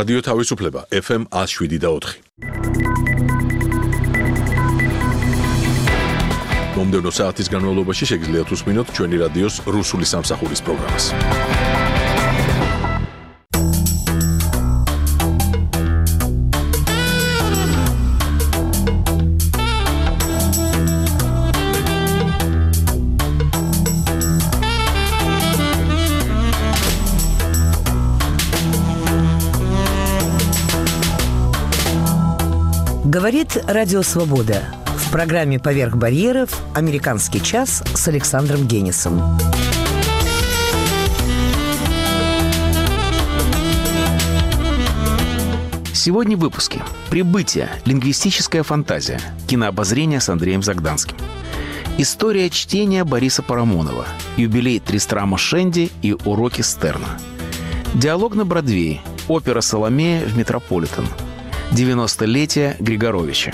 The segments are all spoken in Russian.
რადიო თავისუფლება FM 107.4. მომდევნო საათის განმავლობაში შეგიძლიათ უსმინოთ ჩვენი რადიოს რუსული სამსახურის პროგრამას. Говорит Радио Свобода. В программе «Поверх барьеров» «Американский час» с Александром Генисом. Сегодня в выпуске. Прибытие. Лингвистическая фантазия. Кинообозрение с Андреем Загданским. История чтения Бориса Парамонова. Юбилей Тристрама Шенди и уроки Стерна. Диалог на Бродвее. Опера «Соломея» в Метрополитен. 90-летие Григоровича.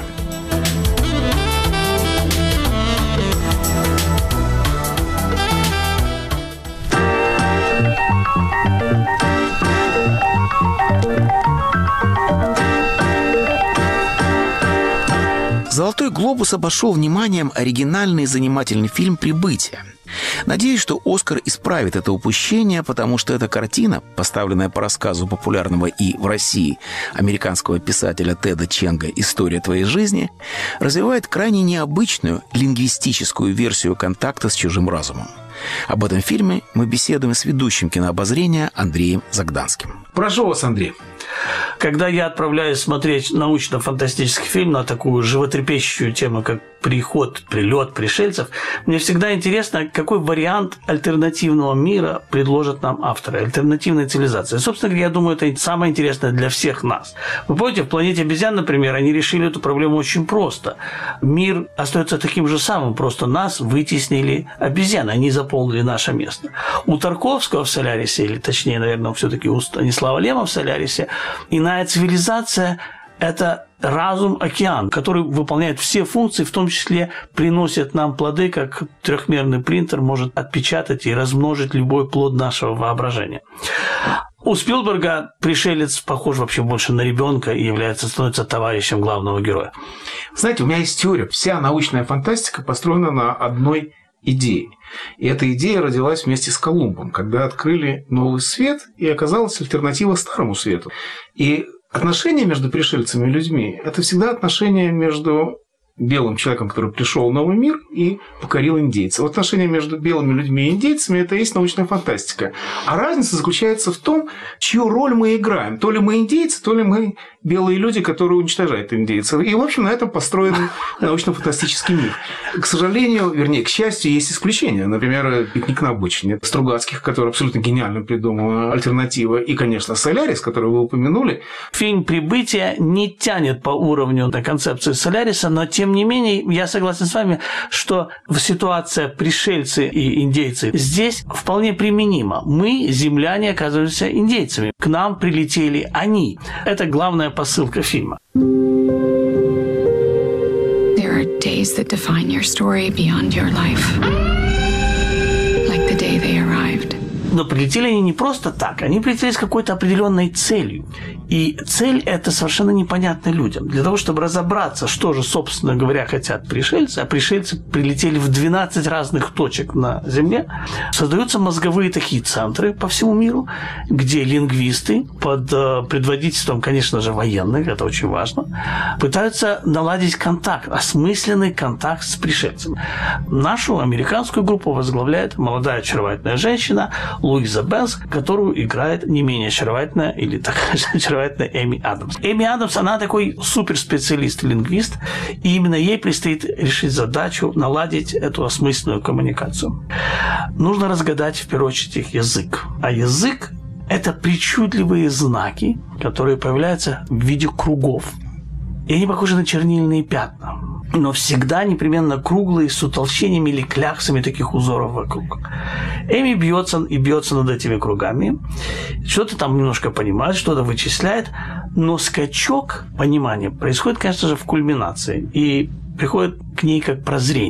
«Золотой глобус» обошел вниманием оригинальный и занимательный фильм «Прибытие». Надеюсь, что «Оскар» исправит это упущение, потому что эта картина, поставленная по рассказу популярного и в России американского писателя Теда Ченга «История твоей жизни», развивает крайне необычную лингвистическую версию контакта с чужим разумом. Об этом фильме мы беседуем с ведущим кинообозрения Андреем Загданским. Прошу вас, Андрей. Когда я отправляюсь смотреть научно-фантастический фильм на такую животрепещущую тему, как прилет пришельцев, мне всегда интересно, какой вариант альтернативного мира предложат нам авторы, альтернативной цивилизации. Собственно говоря, я думаю, это самое интересное для всех нас. Вы помните, в «Планете обезьян», например, они решили эту проблему очень просто. Мир остается таким же самым, просто нас вытеснили обезьяны, они заполнили наше место. У Тарковского в «Солярисе», или точнее, наверное, все-таки у Станислава Лема в «Солярисе», иная цивилизация – это разум-океан, который выполняет все функции, в том числе приносит нам плоды, как трехмерный принтер может отпечатать и размножить любой плод нашего воображения. У Спилберга пришелец похож вообще больше на ребенка и становится товарищем главного героя. Знаете, у меня есть теория. Вся научная фантастика построена на одной идее. И эта идея родилась вместе с Колумбом, когда открыли новый свет, и оказалась альтернатива старому свету. И отношения между пришельцами и людьми – это всегда отношения между белым человеком, который пришел в новый мир и покорил индейцев. Отношения между белыми людьми и индейцами – это и есть научная фантастика. А разница заключается в том, чью роль мы играем. То ли мы индейцы, то ли мы белые люди, которые уничтожают индейцев. И, в общем, на этом построен научно-фантастический мир. К сожалению, вернее, к счастью, есть исключения. Например, «Пикник на обочине» Стругацких, который абсолютно гениально придумал альтернатива. И, конечно, «Солярис», который вы упомянули. Фильм «Прибытие» не тянет по уровню на концепцию «Соляриса», но тем не менее, я согласен с вами, что ситуация пришельцы и индейцы здесь вполне применима. Мы, земляне, оказываемся индейцами. К нам прилетели они. Это главная посылка фильма. There are days that define your story beyond your life. Like the day they arrived. Но прилетели они не просто так, они прилетели с какой-то определенной целью. И цель эта совершенно непонятна людям. Для того, чтобы разобраться, что же, собственно говоря, хотят пришельцы, а пришельцы прилетели в 12 разных точек на Земле, создаются мозговые такие центры по всему миру, где лингвисты под предводительством, конечно же, военных, это очень важно, пытаются наладить контакт, осмысленный контакт с пришельцами. Нашу американскую группу возглавляет молодая очаровательная женщина Луиза Бенс, которую играет не менее очаровательная или такая же очаровательная Эми Адамс. Эми Адамс, она такой суперспециалист-лингвист, и именно ей предстоит решить задачу наладить эту осмысленную коммуникацию. Нужно разгадать, в первую очередь, их язык. А язык – это причудливые знаки, которые появляются в виде кругов. И они похожи на чернильные пятна, но всегда непременно круглые, с утолщениями или кляксами таких узоров вокруг. Эми бьется над этими кругами, что-то там немножко понимает, что-то вычисляет, но скачок понимания происходит, конечно же, в кульминации и приходит к ней как прозрение.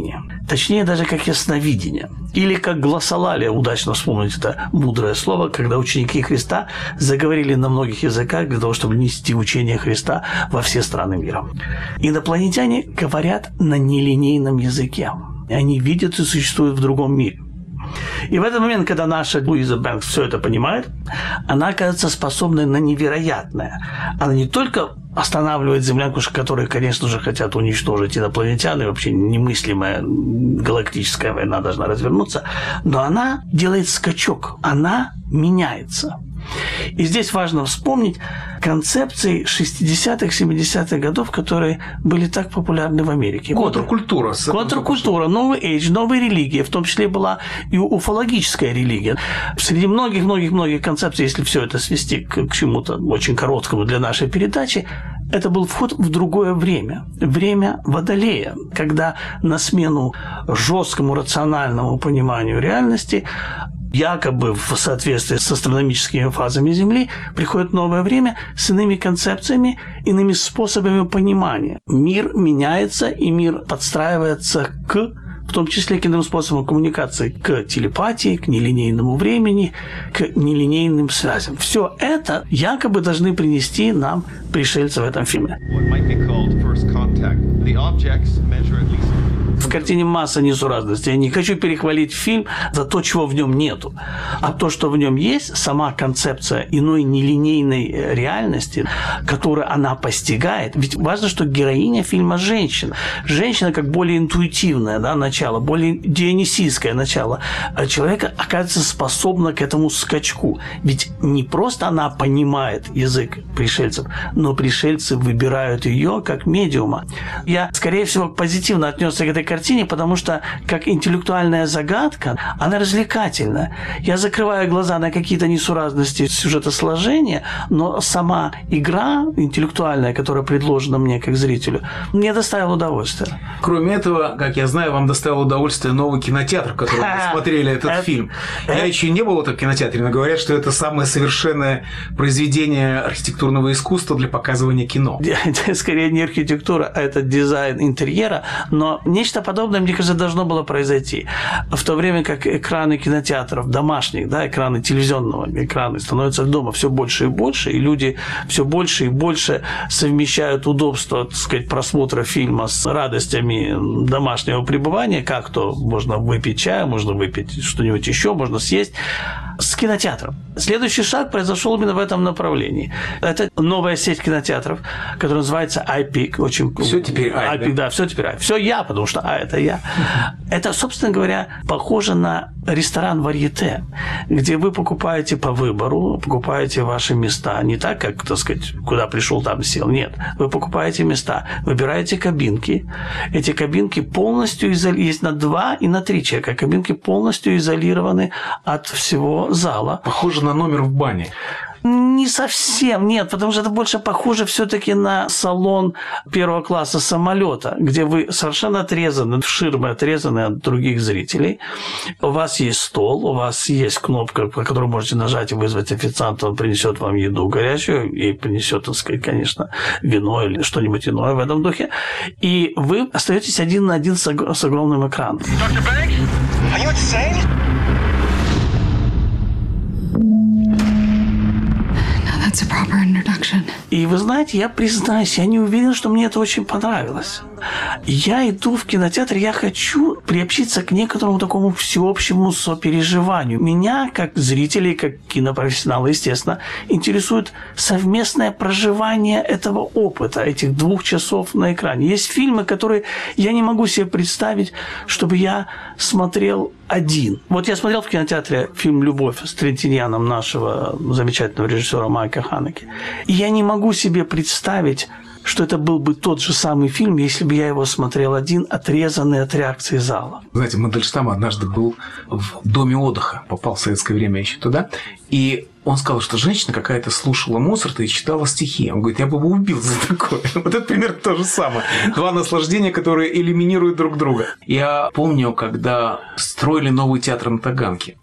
точнее даже как ясновидение, или как гласолалия, удачно вспомнить это мудрое слово, когда ученики Христа заговорили на многих языках для того, чтобы нести учение Христа во все страны мира. Инопланетяне говорят на нелинейном языке. Они видят и существуют в другом мире. И в этот момент, когда наша Луиза Бэнкс все это понимает, она оказывается способной на невероятное. Она не только останавливает землянку, которые, конечно же, хотят уничтожить инопланетян, и вообще немыслимая галактическая война должна развернуться, но она делает скачок, она меняется. И здесь важно вспомнить концепции 60-х, 70-х годов, которые были так популярны в Америке. Контркультура. Контркультура, новый эйдж, новая религия, в том числе была и уфологическая религия. Среди многих-многих-многих концепций, если все это свести к чему-то очень короткому для нашей передачи, это был вход в другое время. Время Водолея, когда на смену жесткому рациональному пониманию реальности, якобы в соответствии с астрономическими фазами Земли, приходит новое время с иными концепциями, иными способами понимания. Мир меняется, и мир подстраивается в том числе к иным способам коммуникации, к телепатии, к нелинейному времени, к нелинейным связям. Все это якобы должны принести нам пришельцы в этом фильме. В картине масса несуразностей. Я не хочу перехвалить фильм за то, чего в нем нету. А то, что в нем есть, сама концепция иной нелинейной реальности, которую она постигает. Ведь важно, что героиня фильма – женщина. Женщина как более интуитивное начало, более дионисийское начало человека оказывается способна к этому скачку. Ведь не просто она понимает язык пришельцев, но пришельцы выбирают ее как медиума. Я, скорее всего, позитивно отнесся к этой картине, потому что как интеллектуальная загадка, она развлекательна. Я закрываю глаза на какие-то несуразности сюжетосложения, но сама игра интеллектуальная, которая предложена мне как зрителю, мне доставила удовольствие. Кроме этого, как я знаю, вам доставил удовольствие новый кинотеатр, в котором вы смотрели этот фильм. Я еще не был в этом кинотеатре, но говорят, что это самое совершенное произведение архитектурного искусства для показывания кино. Скорее не архитектура, а это дизайн интерьера, но нечто подобное, мне кажется, должно было произойти. В то время как экраны кинотеатров домашних, экраны телевизионного экрана становятся дома все больше и больше, и люди все больше и больше совмещают удобство, так сказать, просмотра фильма с радостями домашнего пребывания, как то можно выпить чая, можно выпить что-нибудь еще, можно съесть, с кинотеатром. Следующий шаг произошел именно в этом направлении. Это новая сеть кинотеатров, которая называется iPic. Очень... Все теперь iPic, да, все теперь iPic. Все я, потому что это я. Это, собственно говоря, похоже на ресторан варьете, где вы покупаете по выбору, покупаете ваши места. Не так, как, так сказать, куда пришел, там сел. Нет. Вы покупаете места, выбираете кабинки. Эти кабинки полностью есть на 2 и на 3 человека. Кабинки полностью изолированы от всего зала. Похоже на номер в бане. Не совсем, нет, потому что это больше похоже все-таки на салон первого класса самолета, где вы совершенно отрезаны, ширмы отрезаны от других зрителей. У вас есть стол, у вас есть кнопка, по которой можете нажать и вызвать официанта, он принесет вам еду горячую и принесет, так сказать, конечно, вино или что-нибудь иное в этом духе. И вы остаетесь один на один с огромным экраном. That's a proper introduction. И вы знаете, я признаюсь, я не уверен, что мне это очень понравилось. Я иду в кинотеатр, я хочу приобщиться к некоторому такому всеобщему сопереживанию. Меня, как зрителей, как кинопрофессионала, естественно, интересует совместное проживание этого опыта, этих 2 часов на экране. Есть фильмы, которые я не могу себе представить, чтобы я смотрел один. Вот я смотрел в кинотеатре фильм «Любовь» с Трентиньяном нашего замечательного режиссера Майка Ханеке. И я не могу себе представить, что это был бы тот же самый фильм, если бы я его смотрел один, отрезанный от реакции зала. Знаете, Мандельштам однажды был в доме отдыха, попал в советское время еще туда, и он сказал, что женщина какая-то слушала Моцарта и читала стихи. Он говорит, я бы его убил за такое. Вот это примерно то же самое. 2 наслаждения, которые элиминируют друг друга. Я помню, когда строили новый театр на Таганке,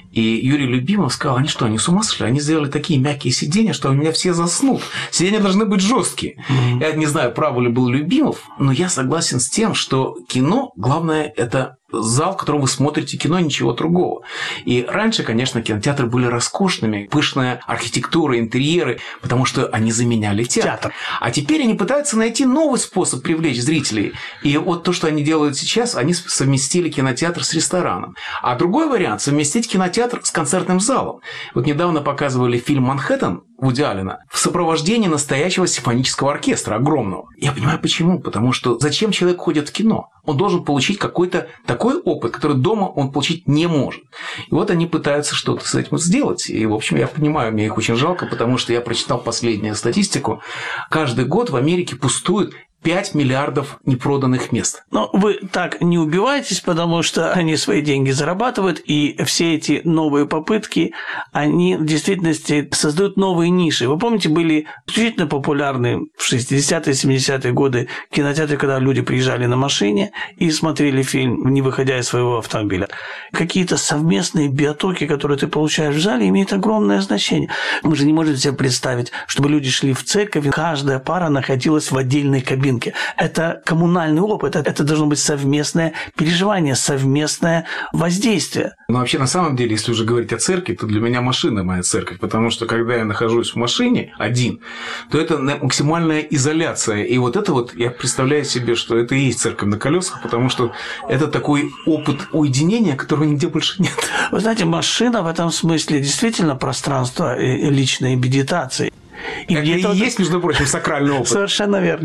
И Юрий Любимов сказал, они с ума сошли? Они сделали такие мягкие сиденья, что у меня все заснут. Сиденья должны быть жесткие. Я не знаю, прав ли был Любимов, но я согласен с тем, что кино, главное, это зал, в котором вы смотрите кино, ничего другого. И раньше, конечно, кинотеатры были роскошными, пышная архитектура, интерьеры, потому что они заменяли театр. А теперь они пытаются найти новый способ привлечь зрителей. И вот то, что они делают сейчас, они совместили кинотеатр с рестораном. А другой вариант – совместить кинотеатр с концертным залом. Вот недавно показывали фильм «Манхэттен» Вуди Аллена в сопровождении настоящего симфонического оркестра, огромного. Я понимаю, почему. Потому что зачем человек ходит в кино? Он должен получить какой-то такой опыт, который дома он получить не может. И вот они пытаются что-то с этим сделать. И, в общем, я понимаю, мне их очень жалко, потому что я прочитал последнюю статистику. Каждый год в Америке пустует 5 миллиардов непроданных мест. Но вы так не убивайтесь, потому что они свои деньги зарабатывают, и все эти новые попытки, они в действительности создают новые ниши. Вы помните, были исключительно популярны в 60-е, 70-е годы кинотеатры, когда люди приезжали на машине и смотрели фильм, не выходя из своего автомобиля. Какие-то совместные биотоки, которые ты получаешь в зале, имеют огромное значение. Мы же не можем себе представить, чтобы люди шли в церковь, и каждая пара находилась в отдельной кабине. Это коммунальный опыт, это должно быть совместное переживание, совместное воздействие. Но вообще, на самом деле, если уже говорить о церкви, то для меня машина моя церковь, потому что, когда я нахожусь в машине один, то это максимальная изоляция. И вот это вот, я представляю себе, что это и есть церковь на колесах, потому что это такой опыт уединения, которого нигде больше нет. Вы знаете, машина в этом смысле действительно пространство личной медитации. И это и есть, между прочим, сакральный опыт. Совершенно верно.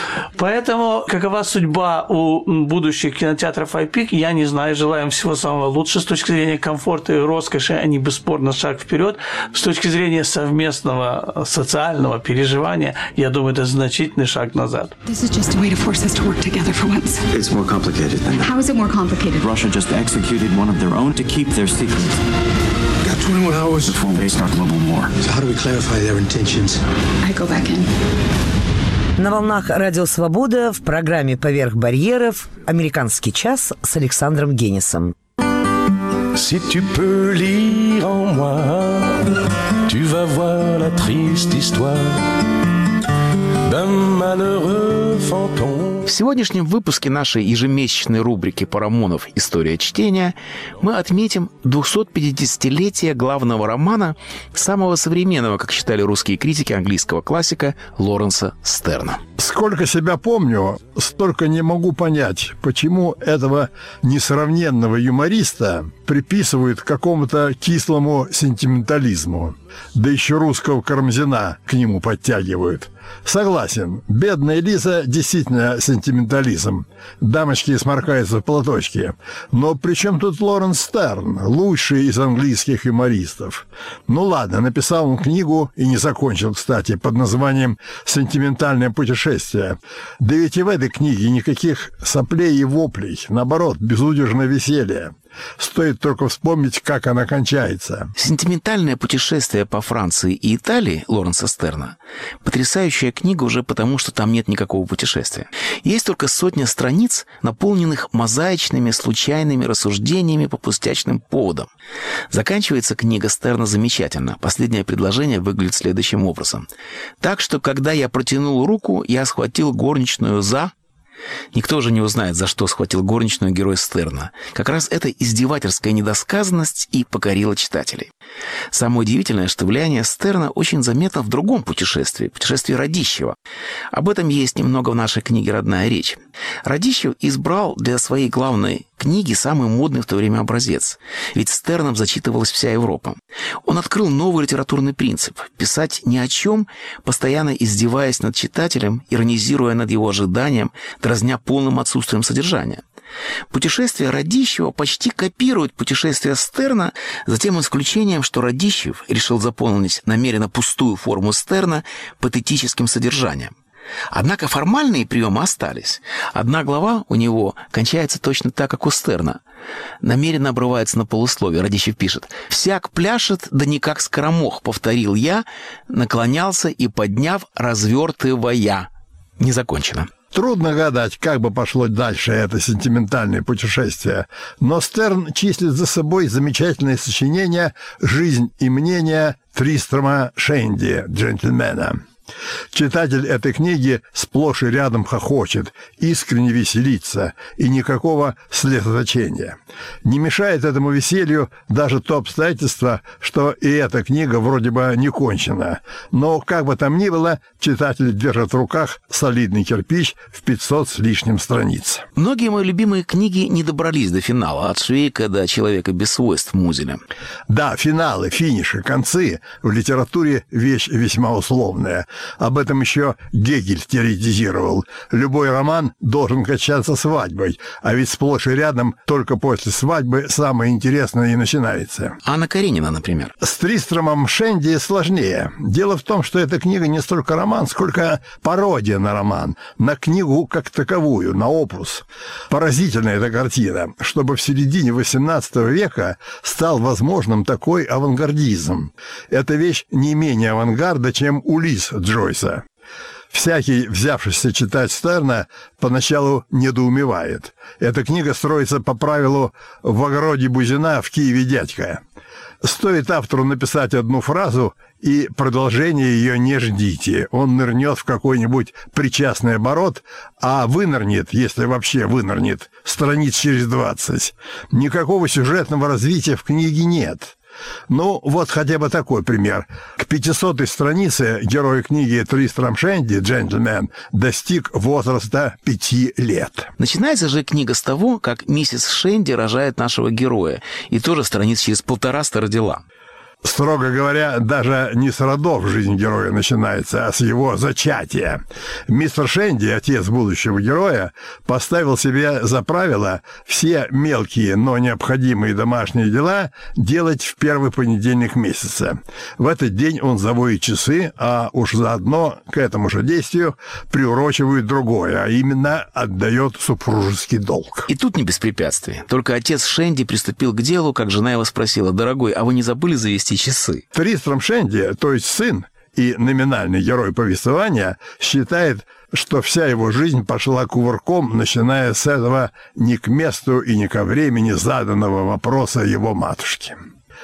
Поэтому, какова судьба у будущих кинотеатров iPic, я не знаю. Желаем всего самого лучшего. С точки зрения комфорта и роскоши, они бесспорно шаг вперед. С точки зрения совместного социального переживания, я думаю, это значительный шаг назад. This is just a way to force us to work together for once. It's more complicated than that. How is it more complicated? Russia just executed one of their own to keep their secrets. Got 21 hours before they start global war. So how do we clarify their intentions? I go back in. На волнах Радио Свобода в программе «Поверх барьеров» «Американский час» с Александром Генисом. Si tu peux lire en moi, tu vas voir la triste histoire d'un malheureux fantôme. В сегодняшнем выпуске нашей ежемесячной рубрики «Парамонов. История чтения» мы отметим 250-летие главного романа самого современного, как считали русские критики, английского классика Лоренса Стерна. Сколько себя помню, столько не могу понять, почему этого несравненного юмориста приписывают к какому-то кислому сентиментализму. Да еще русского Карамзина к нему подтягивают. Согласен, бедная Лиза действительно сентиментализм. Дамочки сморкаются в платочке. Но при чем тут Лоренс Стерн, лучший из английских юмористов? Ну ладно, написал он книгу, и не закончил, кстати, под названием «Сентиментальное путешествие». Да ведь и в этой книге никаких соплей и воплей, наоборот, безудержное веселье. Стоит только вспомнить, как она кончается. «Сентиментальное путешествие по Франции и Италии» Лоренса Стерна – потрясающая книга уже потому, что там нет никакого путешествия. Есть только сотня страниц, наполненных мозаичными, случайными рассуждениями по пустячным поводам. Заканчивается книга Стерна замечательно. Последнее предложение выглядит следующим образом. «Так что, когда я протянул руку, я схватил горничную за...» Никто же не узнает, за что схватил горничную герой Стерна. Как раз эта издевательская недосказанность и покорила читателей. Самое удивительное, что влияние Стерна очень заметно в другом путешествии, путешествии Радищева. Об этом есть немного в нашей книге «Родная речь». Радищев избрал для своей главной книги самый модный в то время образец. Ведь Стерном зачитывалась вся Европа. Он открыл новый литературный принцип – писать ни о чем, постоянно издеваясь над читателем, иронизируя над его ожиданием, дразня полным отсутствием содержания. Путешествие Радищева почти копирует путешествие Стерна, за тем исключением, что Радищев решил заполнить намеренно пустую форму Стерна патетическим содержанием. Однако формальные приемы остались. Одна глава у него кончается точно так, как у Стерна. Намеренно обрывается на полусловие. Радищев пишет: «Всяк пляшет, да не как скоромох, повторил я, наклонялся и, подняв, развертывая». Не закончено. Трудно гадать, как бы пошло дальше это сентиментальное путешествие, но Стерн числит за собой замечательное сочинение «Жизнь и мнение» Тристрама Шенди, джентльмена. Читатель этой книги сплошь и рядом хохочет, искренне веселится, и никакого слезоточения. Не мешает этому веселью даже то обстоятельство, что и эта книга вроде бы не кончена. Но, как бы там ни было, читатель держит в руках солидный кирпич в 500 с лишним страниц. Многие мои любимые книги не добрались до финала, от Швейка до «Человека без свойств» Музеля. Да, финалы, финиши, концы в литературе вещь весьма условная. Об этом еще Гегель теоретизировал. Любой роман должен кончаться свадьбой, а ведь сплошь и рядом только после свадьбы самое интересное и начинается. Анна Каренина, например. С Тристрамом Шенди сложнее. Дело в том, что эта книга не столько роман, сколько пародия на роман, на книгу как таковую, на опус. Поразительная эта картина, чтобы в середине XVIII века стал возможным такой авангардизм. Эта вещь не менее авангарда, чем «Улисс» Джойса. Всякий, взявшийся читать Стерна, поначалу недоумевает. Эта книга строится по правилу «в огороде Бузина, в Киеве дядька». Стоит автору написать одну фразу, и продолжение ее не ждите. Он нырнет в какой-нибудь причастный оборот, а вынырнет, если вообще вынырнет, страниц через 20. Никакого сюжетного развития в книге нет. Ну, вот хотя бы такой пример. К 500-й странице герой книги Тристрам Шенди, джентльмен, достиг возраста 5 лет. Начинается же книга с того, как миссис Шенди рожает нашего героя, и тоже страниц через 150 родила. Строго говоря, даже не с родов жизнь героя начинается, а с его зачатия. Мистер Шенди, отец будущего героя, поставил себе за правило все мелкие, но необходимые домашние дела делать в первый понедельник месяца. В этот день он заводит часы, а уж заодно к этому же действию приурочивает другое, а именно отдает супружеский долг. И тут не без препятствий. Только отец Шенди приступил к делу, как жена его спросила: «Дорогой, а вы не забыли завести часы?» Тристрам Шенди, то есть сын и номинальный герой повествования, считает, что вся его жизнь пошла кувырком, начиная с этого не к месту и не ко времени заданного вопроса его матушки.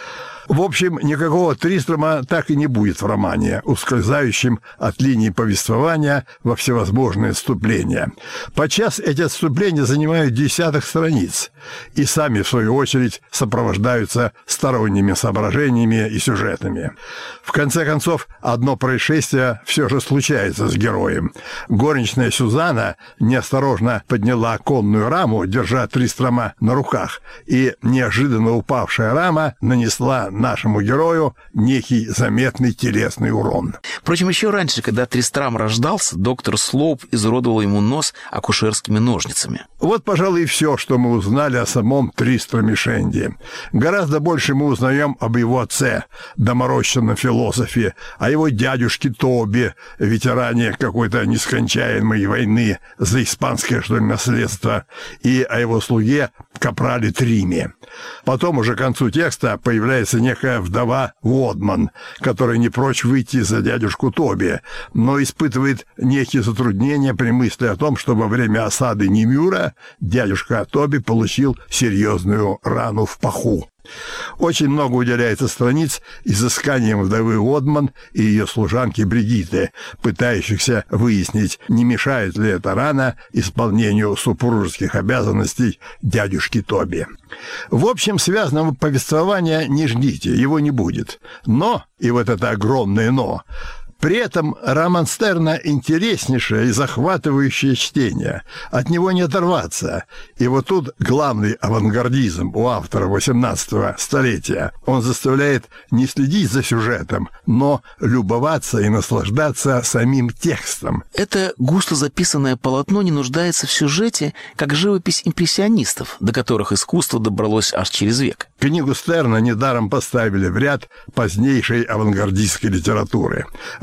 В общем, никакого Тристрама так и не будет в романе, ускользающем от линии повествования во всевозможные отступления. Подчас эти отступления занимают десяток страниц и сами, в свою очередь, сопровождаются сторонними соображениями и сюжетами. В конце концов, одно происшествие все же случается с героем. Горничная Сюзанна неосторожно подняла конную раму, держа Тристрама на руках, и неожиданно упавшая рама нанесла нашему герою некий заметный телесный урон. Впрочем, еще раньше, когда Тристрам рождался, доктор Слоуп изуродовал ему нос акушерскими ножницами. Вот, пожалуй, и все, что мы узнали о самом Тристраме Шенди. Гораздо больше мы узнаем об его отце, доморощенном философе, о его дядюшке Тоби, ветеране какой-то нескончаемой войны за испанское, что ли, наследство, и о его слуге капрале Триме. Потом уже к концу текста появляется некая вдова Уодман, которая не прочь выйти за дядюшку Тоби, но испытывает некие затруднения при мысли о том, что во время осады Немюра дядюшка Тоби получил серьезную рану в паху. Очень много уделяется страниц изысканиям вдовы Уодман и ее служанки Бригитты, пытающихся выяснить, не мешает ли эта рана исполнению супружеских обязанностей дядюшки Тоби. В общем, связанного повествования не ждите, его не будет. Но, и вот это огромное «но», при этом роман Стерна интереснейшее и захватывающее чтение. От него не оторваться. И вот тут главный авангардизм у автора 18-го столетия. Он заставляет не следить за сюжетом, но любоваться и наслаждаться самим текстом. Это густо записанное полотно не нуждается в сюжете, как живопись импрессионистов, до которых искусство добралось аж через век. Книгу Стерна недаром поставили в ряд позднейшей авангардистской литературы.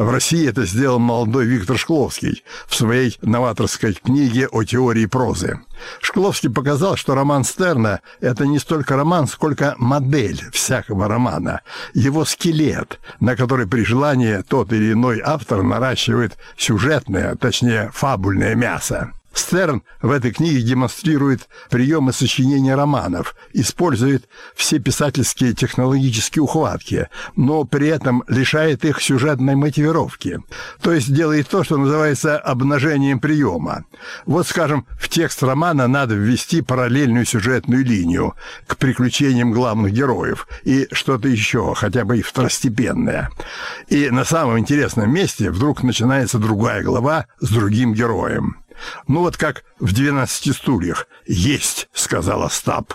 В России это сделал молодой Виктор Шкловский в своей новаторской книге о теории прозы. Шкловский показал, что роман Стерна – это не столько роман, сколько модель всякого романа, его скелет, на который при желании тот или иной автор наращивает сюжетное, точнее, фабульное мясо. Стерн в этой книге демонстрирует приемы сочинения романов, использует все писательские технологические ухватки, но при этом лишает их сюжетной мотивировки. То есть делает то, что называется обнажением приема. Вот, скажем, в текст романа надо ввести параллельную сюжетную линию к приключениям главных героев и что-то еще, хотя бы и второстепенное. И на самом интересном месте вдруг начинается другая глава с другим героем. Ну вот как в «12 стульях». «Есть», — сказал Остап.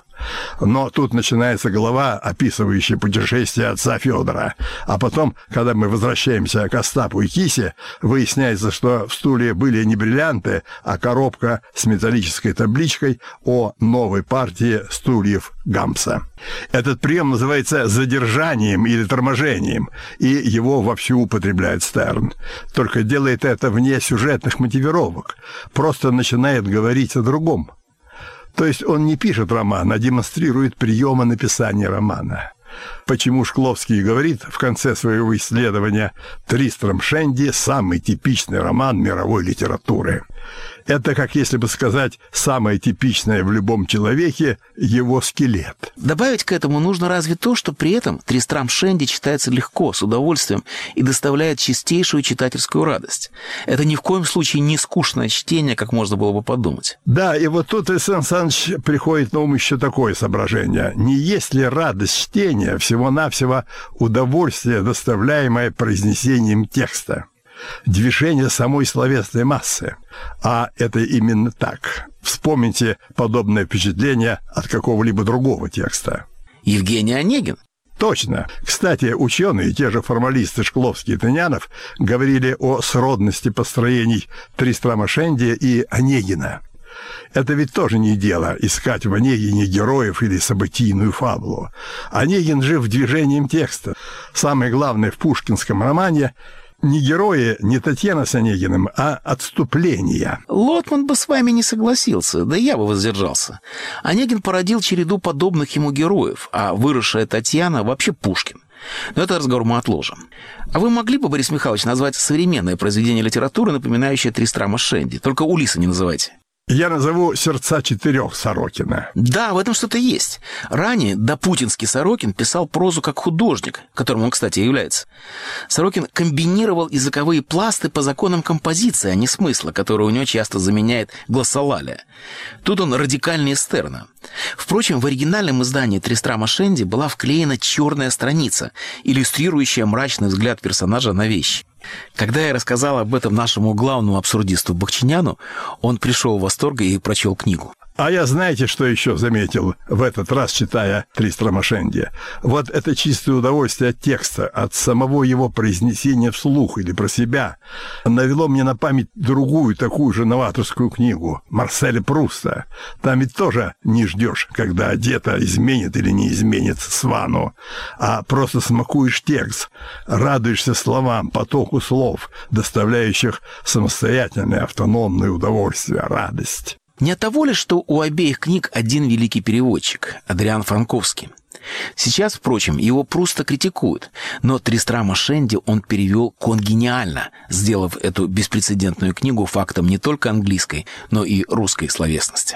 Но тут начинается глава, описывающая путешествие отца Федора. А потом, когда мы возвращаемся к Остапу и Кисе, выясняется, что в стуле были не бриллианты, а коробка с металлической табличкой о новой партии стульев Гамса. Этот прием называется задержанием или торможением, и его вовсю употребляет Стерн. Только делает это вне сюжетных мотивировок, просто начинает говорить о другом. То есть он не пишет роман, а демонстрирует приемы написания романа. Почему Шкловский говорит в конце своего исследования «Тристрам Шенди – самый типичный роман мировой литературы». Это, как если бы сказать, самое типичное в любом человеке – его скелет. Добавить к этому нужно разве то, что при этом «Тристрам Шенди» читается легко, с удовольствием и доставляет чистейшую читательскую радость. Это ни в коем случае не скучное чтение, как можно было бы подумать. Да, и вот тут Александр Александрович приходит на ум еще такое соображение. Не есть ли радость чтения всего-навсего удовольствие, доставляемое произнесением текста? Движение самой словесной массы. А это именно так. Вспомните подобное впечатление от какого-либо другого текста. Евгений Онегин. Точно. Кстати, ученые, те же формалисты Шкловский и Тынянов, говорили о сродности построений Тристрама Шенди и Онегина. Это ведь тоже не дело искать в Онегине героев или событийную фабулу. Онегин жив движением текста. Самое главное в пушкинском романе – не герои, не Татьяна с Онегиным, а отступления. Лотман бы с вами не согласился, да я бы воздержался. Онегин породил череду подобных ему героев, а выросшая Татьяна вообще Пушкин. Но этот разговор мы отложим. А вы могли бы, Борис Михайлович, назвать современное произведение литературы, напоминающее Тристрама Шенди? Только Улисса не называйте. Я назову «Сердца четырех» Сорокина. Да, в этом что-то есть. Ранее допутинский Сорокин писал прозу как художник, которым он, кстати, является. Сорокин комбинировал языковые пласты по законам композиции, а не смысла, который у него часто заменяет глоссолалия. Тут он радикальнее Стерна. Впрочем, в оригинальном издании Тристрама Шенди была вклеена черная страница, иллюстрирующая мрачный взгляд персонажа на вещи. Когда я рассказал об этом нашему главному абсурдисту Бахчиняну, он пришел в восторг и прочел книгу. А я знаете, что еще заметил в этот раз, читая Тристрама Шенди? Вот это чистое удовольствие от текста, от самого его произнесения вслух или про себя, навело мне на память другую такую же новаторскую книгу Марселя Пруста. Там ведь тоже не ждешь, когда где-то изменит или не изменит Свану, а просто смакуешь текст, радуешься словам, потоку слов, доставляющих самостоятельное автономное удовольствие, радость. Не от того ли, что у обеих книг один великий переводчик, Адриан Франковский? Сейчас, впрочем, его Пруста критикуют, но Тристрама Шенди он перевел конгениально, сделав эту беспрецедентную книгу фактом не только английской, но и русской словесности.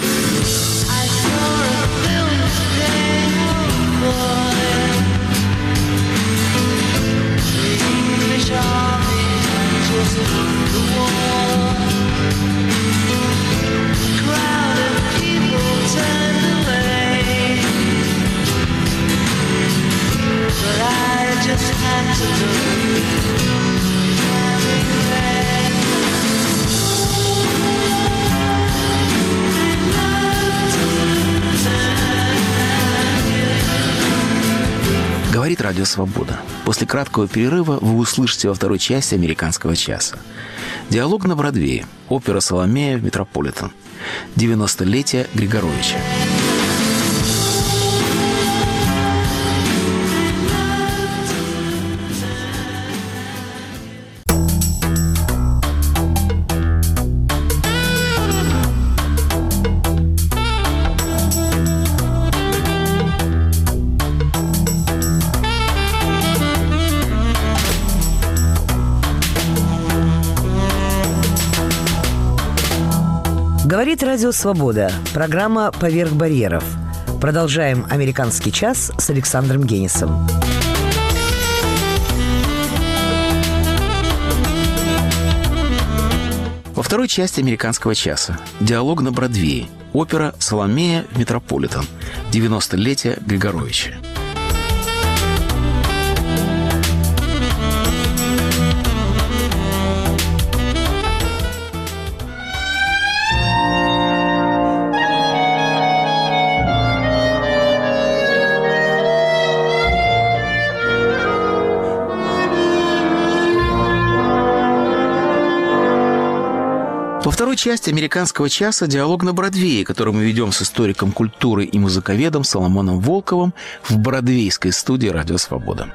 Говорит Радио Свобода. После краткого перерыва вы услышите во второй части «Американского часа». Диалог на Бродвее. Опера «Соломея» в Метрополитен. 90-летие Григоровича. Говорит Радио Свобода. Программа «Поверх барьеров». Продолжаем «Американский час» с Александром Генисом. Во второй части «Американского часа» диалог на Бродвее. Опера «Саломея» в Метрополитен. 90-летие Григоровича. Во второй части «Американского часа» диалог на Бродвее, который мы ведем с историком культуры и музыковедом Соломоном Волковым в бродвейской студии «Радио Свобода».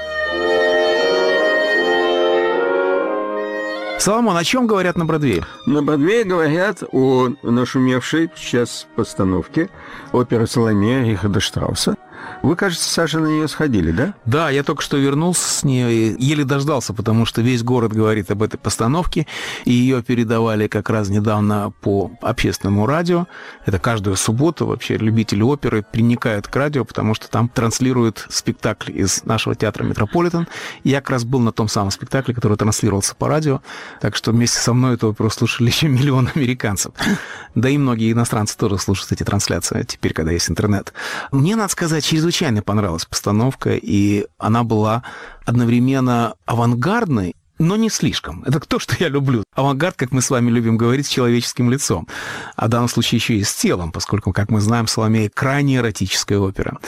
Соломон, о чем говорят на Бродвее? На Бродвее говорят о нашумевшей сейчас постановке оперы «Саломея» Рихарда Штрауса. Вы, кажется, Саша, на нее сходили, да? Да, я только что вернулся с нее и еле дождался, потому что весь город говорит об этой постановке, и ее передавали как раз недавно по общественному радио. Это каждую субботу вообще любители оперы приникают к радио, потому что там транслируют спектакль из нашего театра «Метрополитен». И я как раз был на том самом спектакле, который транслировался по радио, так что вместе со мной эту оперу слушали еще миллион американцев. Да и многие иностранцы тоже слушают эти трансляции теперь, когда есть интернет. Мне, надо сказать, чрезвычайно понравилась постановка, и она была одновременно авангардной, но не слишком. Это то, что я люблю. Авангард, как мы с вами любим говорить, с человеческим лицом. А в данном случае еще и с телом, поскольку, как мы знаем, «Саломея» — крайне эротическая опера.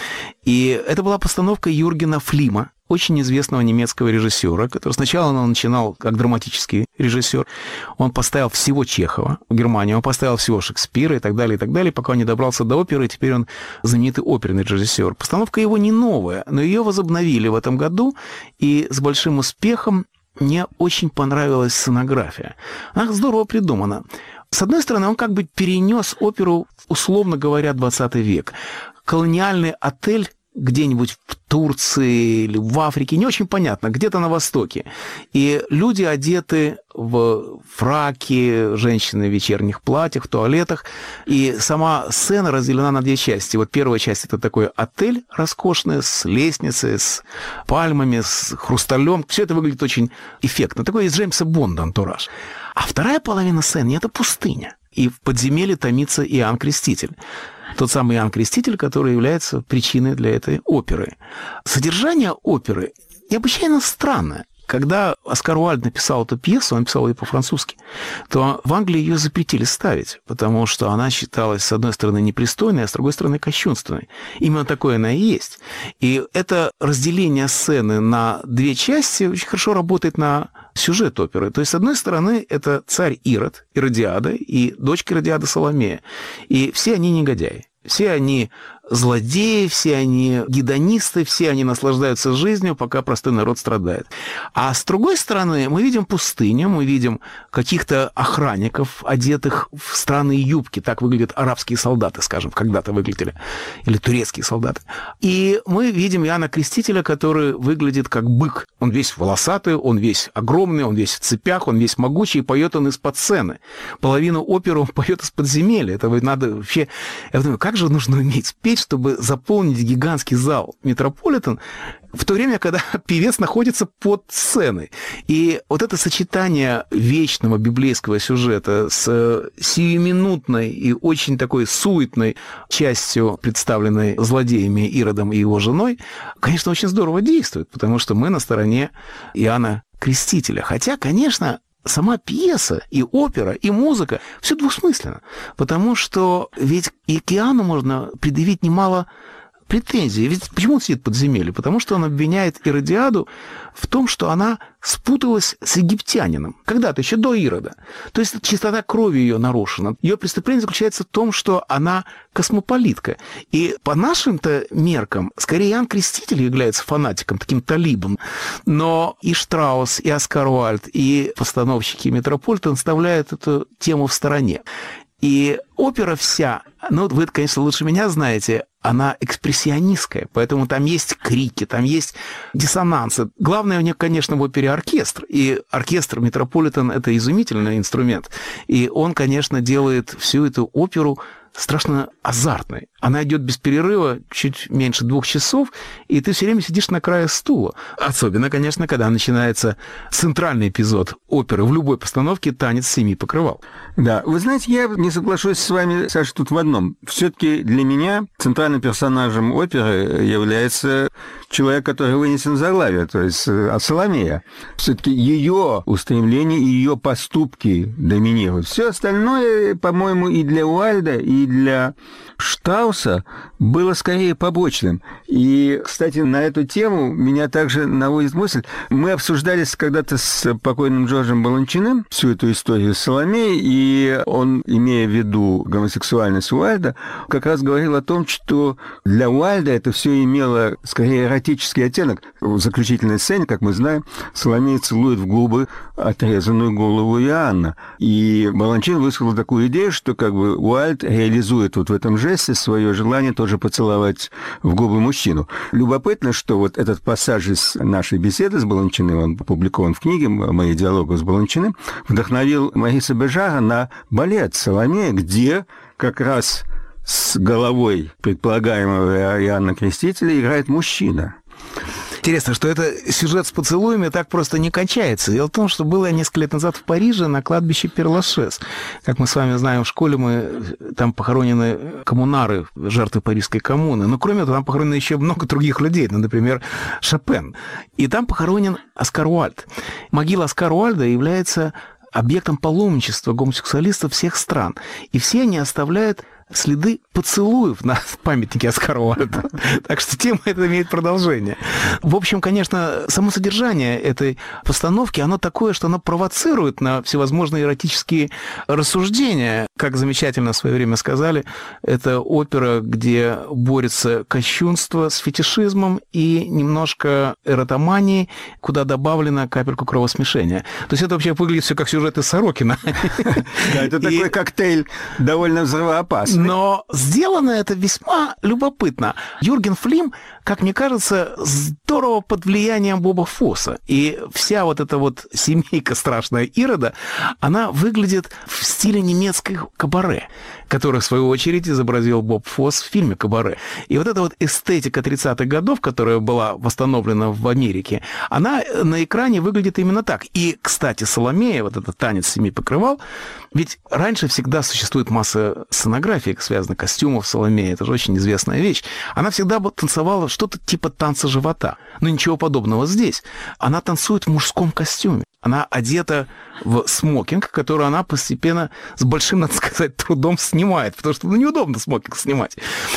И это была постановка Юргена Флима, очень известного немецкого режиссера, который сначала он начинал как драматический режиссер. Он поставил всего Чехова в Германии, он поставил всего Шекспира и так далее, пока он не добрался до оперы, и теперь он знаменитый оперный режиссер. Постановка его не новая, но ее возобновили в этом году, и с большим успехом. Мне очень понравилась сценография. Она здорово придумана. С одной стороны, он как бы перенес оперу, условно говоря, 20 век. Колониальный отель где-нибудь в Турции или в Африке, не очень понятно, где-то на Востоке. И люди одеты в фраки, женщины в вечерних платьях, в туалетах. И сама сцена разделена на две части. Вот первая часть – это такой отель роскошный, с лестницей, с пальмами, с хрусталем. Все это выглядит очень эффектно. Такой из Джеймса Бонда антураж. А вторая половина сцены – это пустыня. И в подземелье томится Иоанн Креститель. Тот самый Иоанн Креститель, который является причиной для этой оперы. Содержание оперы необычайно странное. Когда Оскар Уайльд написал эту пьесу, он писал ее по-французски, то в Англии ее запретили ставить, потому что она считалась, с одной стороны, непристойной, а с другой стороны, кощунственной. Именно такое она и есть. И это разделение сцены на две части очень хорошо работает на сюжет оперы. То есть, с одной стороны, это царь Ирод, Иродиада, и дочка Иродиада Саломея. И все они негодяи. Все они злодеи, все они гедонисты, все они наслаждаются жизнью, пока простой народ страдает. А с другой стороны, мы видим пустыню, мы видим каких-то охранников, одетых в странные юбки. Так выглядят арабские солдаты, скажем, когда-то выглядели, или турецкие солдаты. И мы видим Иоанна Крестителя, который выглядит как бык. Он весь волосатый, он весь огромный, он весь в цепях, он весь могучий, и поет он из-под сцены. Половину оперы он поет из подземелья. Это надо вообще... Я думаю, как же нужно уметь петь, чтобы заполнить гигантский зал Метрополитен, в то время, когда певец находится под сценой. И вот это сочетание вечного библейского сюжета с сиюминутной и очень такой суетной частью, представленной злодеями Иродом и его женой, конечно, очень здорово действует, потому что мы на стороне Иоанна Крестителя. Хотя, конечно, сама пьеса, и опера, и музыка – все двусмысленно. Потому что ведь и к Иоанну можно предъявить немало претензий. Ведь почему он сидит в подземелье? Потому что он обвиняет Иродиаду в том, что она спуталась с египтянином. Когда-то, еще до Ирода. То есть чистота крови ее нарушена. Ее преступление заключается в том, что она космополитка. И по нашим-то меркам, скорее, Иоанн Креститель является фанатиком, таким талибом. Но и Штраус, и Оскар Уайльд, и постановщики Метрополитен оставляют эту тему в стороне. И опера вся, ну, вы, конечно, лучше меня знаете, она экспрессионистская, поэтому там есть крики, там есть диссонансы. Главное у них, конечно, в опере оркестр. И оркестр Метрополитен – это изумительный инструмент. И он, конечно, делает всю эту оперу страшно азартной. Она идет без перерыва чуть меньше 2 часов, и ты все время сидишь на крае стула. Особенно, конечно, когда начинается центральный эпизод оперы в любой постановке «Танец 7 покрывал». Да, вы знаете, я не соглашусь с вами, Саша, тут в одном. Все-таки для меня центральным персонажем оперы является человек, который вынесен в заглавие, то есть Соломея. Все-таки ее устремления и ее поступки доминируют. Все остальное, по-моему, и для Уайльда, и для Штрауса было скорее побочным. И, кстати, на эту тему меня также наводит мысль. Мы обсуждали когда-то с покойным Джорджем Баланчиным всю эту историю с Соломеей, и он, имея в виду гомосексуальность Уайльда, как раз говорил о том, что для Уайльда это все имело скорее эротический оттенок. В заключительной сцене, как мы знаем, Соломея целует в губы отрезанную голову Иоанна. И Баланчин высказал такую идею, что как бы Уайльд реализует вот в этом жесте свое желание тоже поцеловать в губы мужчину. Любопытно, что вот этот пассаж из нашей беседы с Баланчиным, он опубликован в книге «Мои диалоги с Баланчиным», вдохновил Мариса Бежара на балет «Соломея», где как раз с головой предполагаемого Иоанна Крестителя играет мужчина. Интересно, что это сюжет с поцелуями так просто не кончается. Дело в том, что было несколько лет назад в Париже на кладбище Пер-Лашез. Как мы с вами знаем, в школе там похоронены коммунары, жертвы Парижской коммуны. Но кроме этого, там похоронено еще много других людей. Например, Шопен. И там похоронен Оскар Уайльд. Могила Оскара Уайльда является объектом паломничества гомосексуалистов всех стран. И все они оставляют следы поцелуев на памятнике Оскара Уайльда. Так что тема эта имеет продолжение. В общем, конечно, само содержание этой постановки, оно такое, что оно провоцирует на всевозможные эротические рассуждения. Как замечательно в свое время сказали, это опера, где борется кощунство с фетишизмом и немножко эротомании, куда добавлена капельку кровосмешения. То есть это вообще выглядит все как сюжеты Сорокина. Да, это такой коктейль довольно взрывоопасный. Но сделано это весьма любопытно. Юрген Флим, как мне кажется, здорово под влиянием Боба Фосса. И вся вот эта вот семейка страшная Ирода, она выглядит в стиле немецкой кабаре, который, в свою очередь, изобразил Боб Фосс в фильме «Кабаре». И вот эта вот эстетика 30-х годов, которая была восстановлена в Америке, она на экране выглядит именно так. И, кстати, Соломея, вот этот танец 7 покрывал, ведь раньше всегда существует масса сценографии, связанных костюмов Соломеи, это же очень известная вещь. Она всегда танцевала что-то типа танца живота. Но ничего подобного здесь. Она танцует в мужском костюме. Она одета в смокинг, который она постепенно с большим, надо сказать, трудом снимает, потому что неудобно смокинг снимать.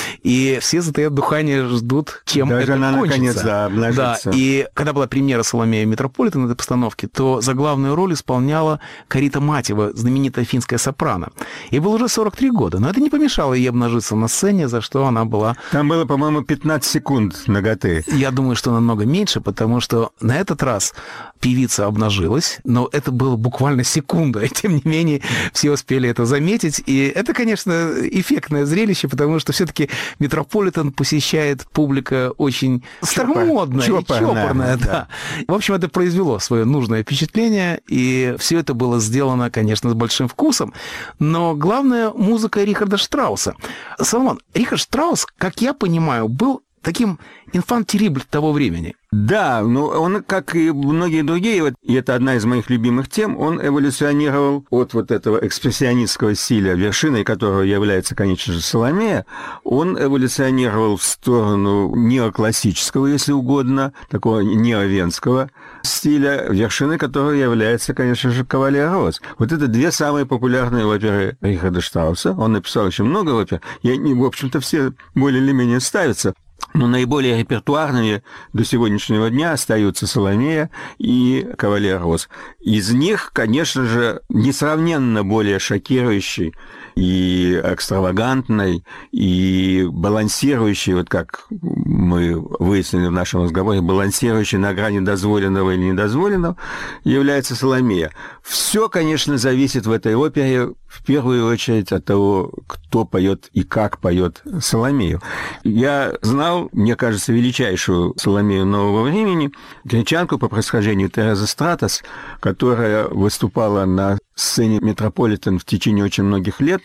И все, затаив дыхание, ждут, чем даже это она кончится. Наконец, да, обнажится. Да, и когда была премьера Соломея Метрополитен этой постановки, то за главную роль исполняла Карита Матева, знаменитая финская сопрано. Ей было уже 43 года, но это не помешало ей обнажиться на сцене, за что она была... Там было, по-моему, 15 секунд наготы. Я думаю, что намного меньше, потому что на этот раз певица обнажилась, но это было буквально секунда, и тем не менее все успели это заметить. И это, конечно, эффектное зрелище, потому что все-таки Метрополитен посещает публика очень старомодная, чопорная. Да. В общем, это произвело свое нужное впечатление, и все это было сделано, конечно, с большим вкусом. Но главное, музыка Рихарда Штрауса. Соломон, Рихард Штраус, как я понимаю, был таким инфан-террибль того времени. Да, но он, как и многие другие, вот, и это одна из моих любимых тем, он эволюционировал от вот этого экспрессионистского стиля, вершиной которого является, конечно же, Соломея, он эволюционировал в сторону неоклассического, если угодно, такого неовенского стиля, вершиной которого является, конечно же, «Кавалер Роз». Вот это две самые популярные оперы Рихарда Штрауса. Он написал еще много опер, и они, в общем-то, все более или менее ставятся. Но наиболее репертуарными до сегодняшнего дня остаются «Соломея» и «Кавалер роз». Из них, конечно же, несравненно более шокирующий и экстравагантный, и балансирующий, вот как мы выяснили в нашем разговоре, балансирующий на грани дозволенного или недозволенного, является «Соломея». Все, конечно, зависит в этой опере в первую очередь от того, кто поет и как поет Соломею. Я знал, мне кажется, величайшую Соломею нового времени, гречанку по происхождению Тереза Стратос, которая выступала на сцене Метрополитен в течение очень многих лет.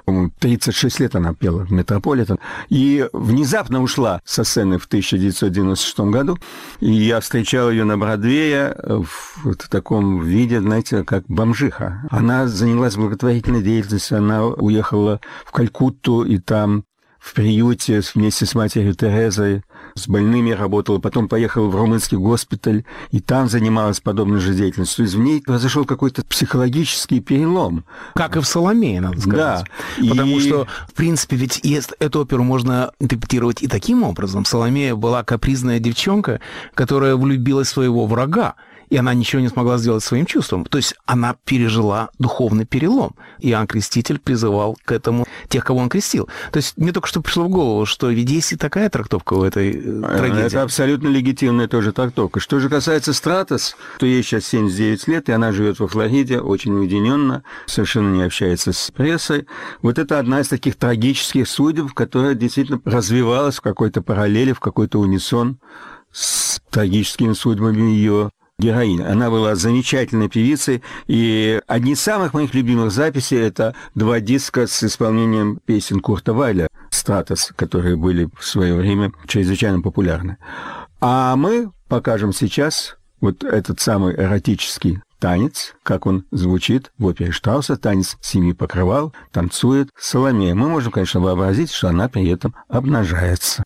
36 лет она пела в Метрополитен. И внезапно ушла со сцены в 1996 году. И я встречал ее на Бродвее в таком виде, знаете, как бомжиха. Она занялась благотворительной деятельностью. Она уехала в Калькутту и там в приюте вместе с матерью Терезой, с больными работала, потом поехала в румынский госпиталь, и там занималась подобной же деятельностью. То есть в ней произошел какой-то психологический перелом. Как и в «Соломее», надо сказать. Да. Потому что, в принципе, ведь эту оперу можно интерпретировать и таким образом. Соломея была капризная девчонка, которая влюбилась в своего врага, и она ничего не смогла сделать своим чувством. То есть она пережила духовный перелом. Иоанн Креститель призывал к этому тех, кого он крестил. То есть мне только что пришло в голову, что ведь есть и такая трактовка в этой трагедии. Это абсолютно легитимная тоже трактовка. Что же касается Стратос, то ей сейчас 79 лет, и она живет во Флориде, очень уединенно, совершенно не общается с прессой. Вот это одна из таких трагических судеб, которая действительно развивалась в какой-то параллели, в какой-то унисон с трагическими судьбами ее героинь. Она была замечательной певицей, и одни из самых моих любимых записей — это 2 диска с исполнением песен Курта Вайля «Стратос», которые были в свое время чрезвычайно популярны. А мы покажем сейчас вот этот самый эротический танец, как он звучит в опере Штрауса, танец «Семи покрывал», танцует Соломея. Мы можем, конечно, вообразить, что она при этом обнажается.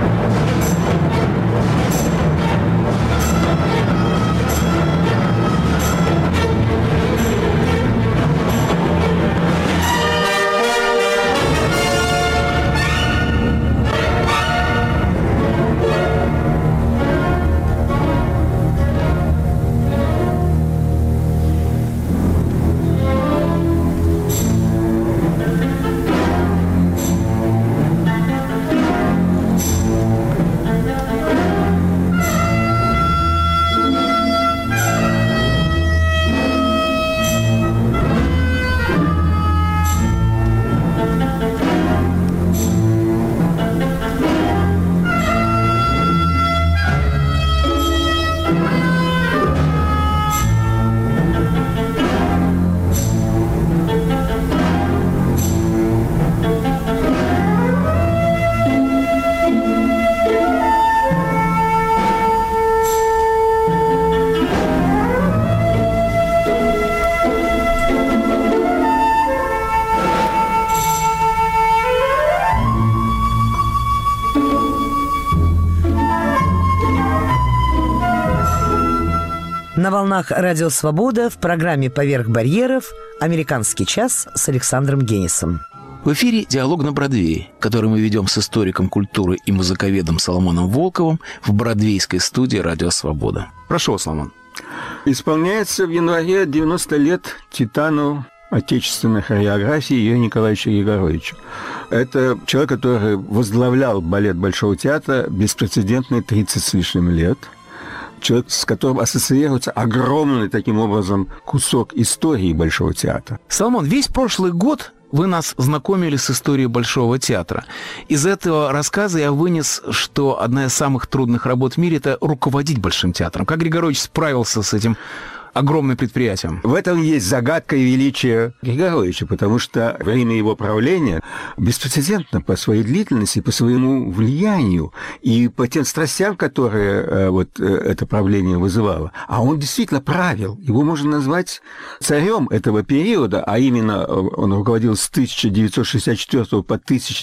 На волнах «Радио Свобода» в программе «Поверх барьеров» «Американский час» с Александром Генисом. В эфире «Диалог на Бродвее», который мы ведем с историком культуры и музыковедом Соломоном Волковым в бродвейской студии «Радио Свобода». Прошу, Соломон. Исполняется в январе 90 лет титану отечественной хореографии Юрию Николаевичу Егоровичу. Это человек, который возглавлял балет Большого театра беспрецедентные 30 с лишним лет. Человек, с которым ассоциируется огромный, таким образом, кусок истории Большого театра. Соломон, весь прошлый год вы нас знакомили с историей Большого театра. Из этого рассказа я вынес, что одна из самых трудных работ в мире – это руководить Большим театром. Как Григорович справился с этим огромным предприятием? В этом есть загадка и величие Григоровича, потому что время его правления беспрецедентно по своей длительности, по своему влиянию и по тем страстям, которые вот это правление вызывало. А он действительно правил. Его можно назвать царем этого периода, а именно он руководил с 1964 по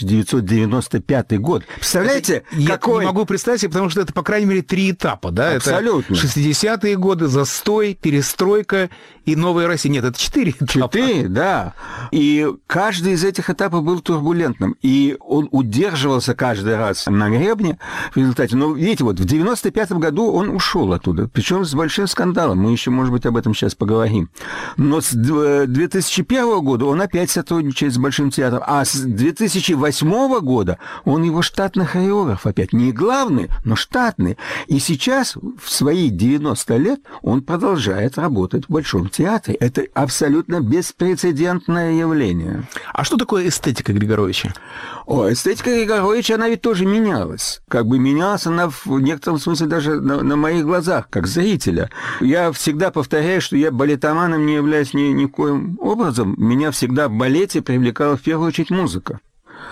1995 год. Представляете, какой... Я не могу представить себе, потому что это, по крайней мере, 3 этапа. Да? Абсолютно. Это 60-е годы, застой, перестройка перестройка и новая Россия. Нет, это 4 этапа. 4, да. И каждый из этих этапов был турбулентным. И он удерживался каждый раз на гребне в результате. Но, видите, вот в 95-м году он ушел оттуда. Причем с большим скандалом. Мы еще, может быть, об этом сейчас поговорим. Но с 2001 года он опять сотрудничает с Большим театром. А с 2008 года он его штатный хореограф опять. Не главный, но штатный. И сейчас, в свои 90 лет, он продолжает работать в Большом театре. Это абсолютно беспрецедентное явление. А что такое эстетика Григоровича? Эстетика Григоровича, она ведь тоже менялась. Как бы менялась она в некотором смысле даже на моих глазах, как зрителя. Я всегда повторяю, что я балетоманом не являюсь никоим образом. Меня всегда в балете привлекала в первую очередь музыка.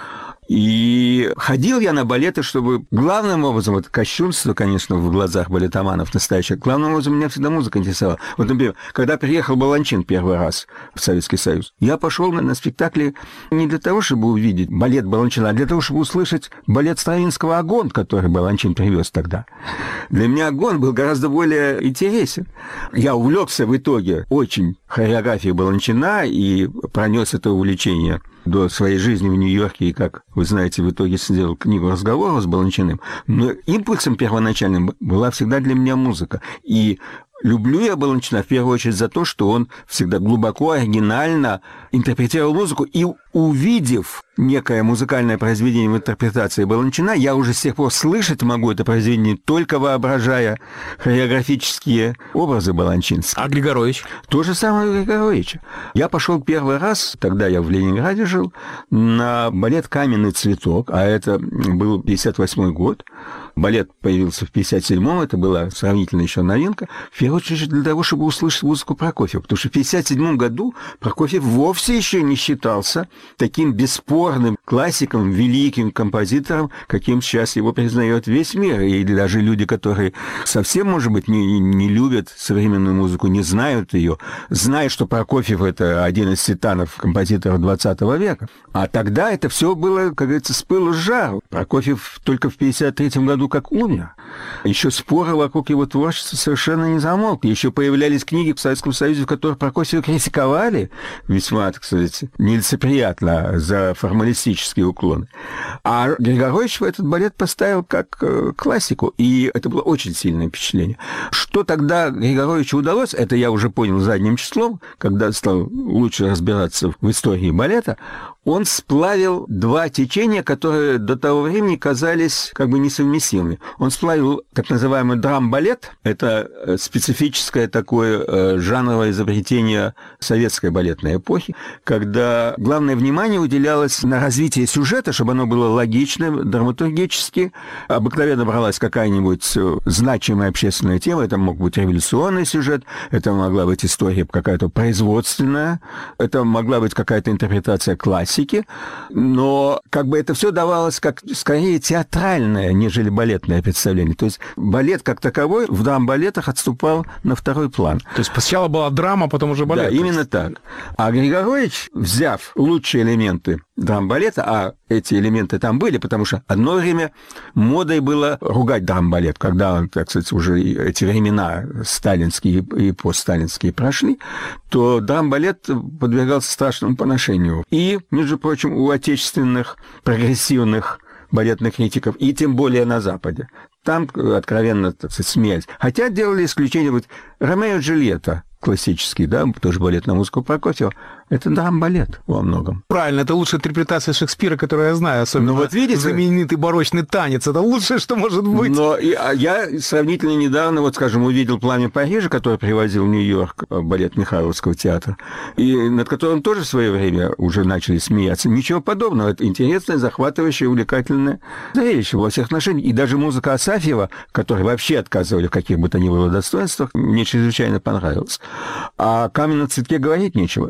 И ходил я на балеты, чтобы главным образом, это кощунство, конечно, в глазах балетоманов настоящих, главным образом меня всегда музыка интересовала. Вот, например, когда приехал Баланчин первый раз в Советский Союз, я пошел на спектакли не для того, чтобы увидеть балет Баланчина, а для того, чтобы услышать балет Стравинского «Агон», который Баланчин привез тогда. Для меня «Агон» был гораздо более интересен. Я увлекся в итоге очень хореографией Баланчина и пронес это увлечение до своей жизни в Нью-Йорке, и, как вы знаете, в итоге сделал книгу разговоров с Баланчиным. Но импульсом первоначальным была всегда для меня музыка. И люблю я Баланчина в первую очередь за то, что он всегда глубоко, оригинально интерпретировал музыку. И увидев некое музыкальное произведение в интерпретации Баланчина, я уже с тех пор слышать могу это произведение, только воображая хореографические образы баланчинские. А Григорович? То же самое у Григоровича. Я пошел первый раз, тогда я в Ленинграде жил, на балет «Каменный цветок», а это был 58 год. Балет появился в 57-м, это была сравнительно еще новинка. В первую очередь для того, чтобы услышать музыку Прокофьева. Потому что в 57 году Прокофьев вовсе еще не считался таким бесспорным классиком, великим композитором, каким сейчас его признает весь мир. И даже люди, которые совсем, может быть, не любят современную музыку, не знают ее, знают, что Прокофьев — это один из титанов композиторов 20 века. А тогда это все было, как говорится, с пылу с жару. Прокофьев только в 53 году как умер. Еще споры вокруг его творчества совершенно не замолкли. Еще появлялись книги в Советском Союзе, в которых Прокофьева критиковали весьма, так сказать, нелицеприятно за формалистические уклоны. А Григорович этот балет поставил как классику, и это было очень сильное впечатление. Что тогда Григоровичу удалось, это я уже понял задним числом, когда стал лучше разбираться в истории балета. Он сплавил два течения, которые до того времени казались как бы несовместимыми. Он сплавил так называемый драм-балет, это специфическое такое жанровое изобретение советской балетной эпохи, когда главное внимание уделялось на развитие сюжета, чтобы оно было логичным, драматургически. Обыкновенно бралась какая-нибудь значимая общественная тема, это мог быть революционный сюжет, это могла быть история какая-то производственная, это могла быть какая-то интерпретация классики, но как бы это все давалось как скорее театральное, нежели балетное представление. То есть балет как таковой в драм-балетах отступал на второй план. То есть сначала была драма, потом уже балет. Да, именно так. А Григорович, взяв лучшие элементы драм-балета, а эти элементы там были, потому что одно время модой было ругать драм-балет, когда, так сказать, уже эти времена сталинские и постсталинские прошли, то драм-балет подвергался страшному поношению. И, между прочим, у отечественных прогрессивных балетных критиков, и тем более на Западе. Там откровенно, так сказать, смеялись. Хотя делали исключение, вот Ромео и Джульетта, классический, да, тоже балет на музыку Прокофьева, это драм-балет во многом. Правильно, это лучшая интерпретация Шекспира, которую я знаю, особенно вот видите, знаменитый барочный танец. Это лучшее, что может быть. Но я сравнительно недавно, вот, скажем, увидел «Пламя Парижа», который привозил в Нью-Йорк балет Михайловского театра, и над которым тоже в свое время уже начали смеяться. Ничего подобного. Это интересное, захватывающее, увлекательное зрелище во всех отношениях. И даже музыка Асафьева, которой вообще отказывали в каких бы то ни было достоинствах, мне чрезвычайно понравилась. А «Каменном цветке» говорить нечего. Это